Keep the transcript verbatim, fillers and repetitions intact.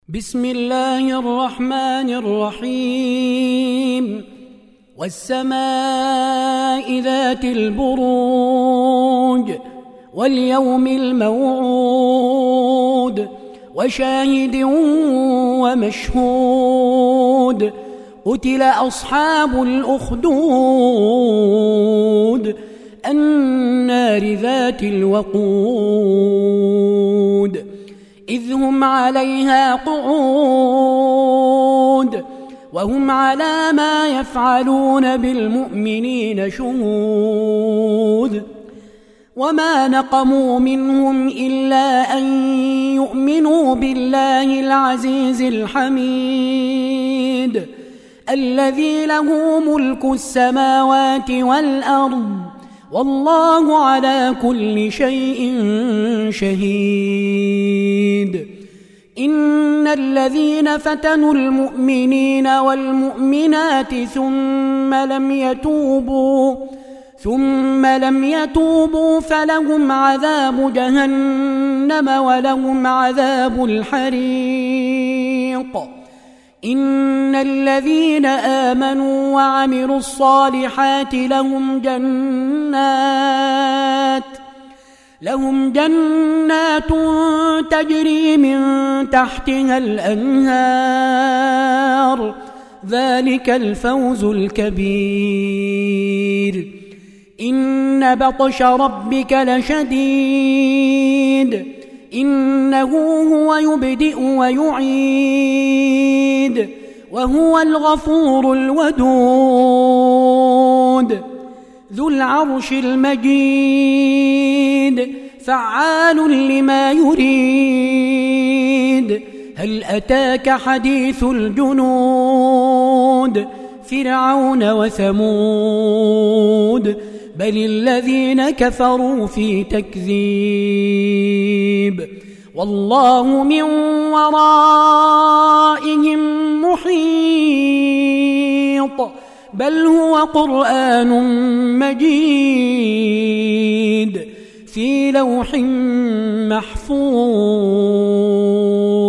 بسم الله الرحمن الرحيم والسماء ذات البروج واليوم الموعود وشاهد ومشهود قتل أصحاب الأخدود النار ذات الوقود إذ هم عليها قعود وهم على ما يفعلون بالمؤمنين شهود وما نقموا منهم إلا أن يؤمنوا بالله العزيز الحميد الذي له ملك السماوات والأرض والله على كل شيء شهيد. إن الذين فتنوا المؤمنين والمؤمنات ثم لم يتوبوا ثم لم يتوبوا فلهم عذاب جهنم ولهم عذاب الحريق. إن الذين آمنوا وعملوا الصالحات لهم جنات لهم جنات تجري من تحتها الأنهار ذلك الفوز الكبير. إن بطش ربك لشديد إنه هو يبدئ ويعيد وهو الغفور الودود ذو العرش المجيد فعال لما يريد. هل أتاك حديث الجنود فرعون وثمود بل الذين كفروا في تكذيب والله من ورائهم محيط بل هو قرآن مجيد في لوح محفوظ.